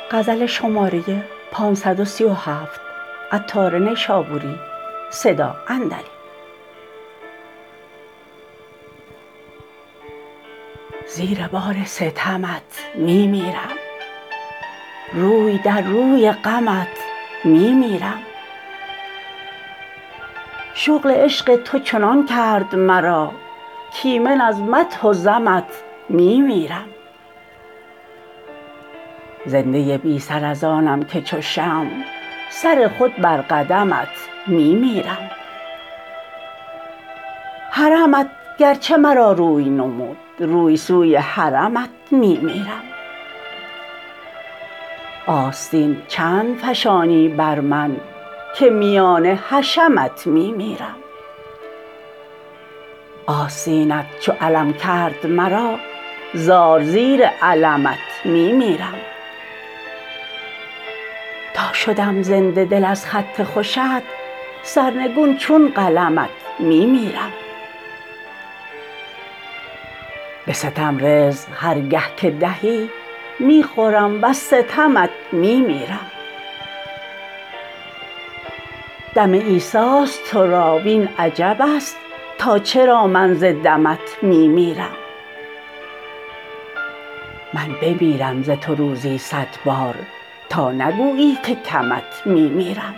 غزل شماره 537 عطار نیشابوری صدا اندری. زیر بار ستمت می میرم، روی در روی غمت می میرم. شغل عشق تو چنان کرد مرا کایمن از مدح و ذمت می میرم. زنده بی سر از آنم که چو شمع سر خود بر قدمت می میرم. حرمت گرچه مرا روی نمود، روی سوی حرمت می میرم. آستین چند فشانی بر من که میان حشمت می میرم. آستینت چو علم کرد مرا زار زیر علمت می میرم. تا شدم زنده دل از خط خوشت سرنگون چون قلمت می میرم. به ستم رزق هرگه که دهی می خورم وز ستمت می میرم. دم عیسیست تو را وین عجب است تا چرا من ز دمت می میرم. من بمیرم ز تو روزی 100 بار تا نگویی که کمت می میرم.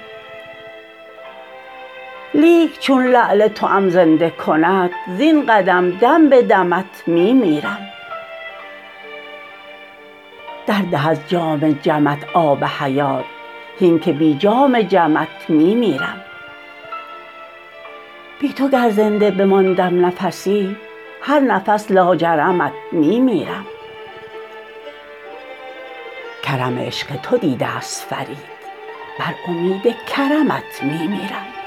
لیک چون لعل توام زنده کند زین قدم دم به دمت می میرم. درده از جام جمت آب حیات هین که بی جام جمت می میرم. بی تو گر زنده بماندم نفسی هر نفس لاجرمت می میرم. کرم عشق تو دیده ست فرید بر امید کرمت می میرم.